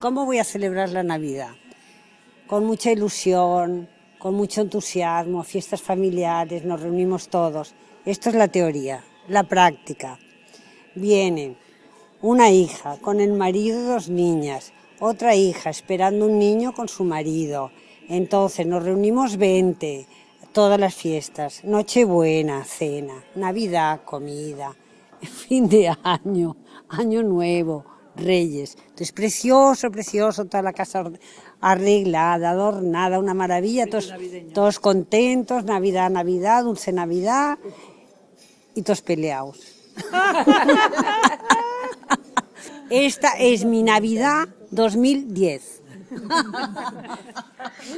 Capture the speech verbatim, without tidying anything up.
¿Cómo voy a celebrar la Navidad? Con mucha ilusión, con mucho entusiasmo, fiestas familiares, nos reunimos todos. Esto es la teoría. La práctica. Viene una hija con el marido y dos niñas, otra hija esperando un niño con su marido. Entonces nos reunimos veinte, todas las fiestas, Nochebuena, cena, Navidad, comida, fin de año, Año Nuevo, Reyes. Entonces precioso, precioso, toda la casa arreglada, adornada, una maravilla, todos, todos contentos, Navidad, Navidad, dulce Navidad y todos peleados. Esta es mi Navidad dos mil diez.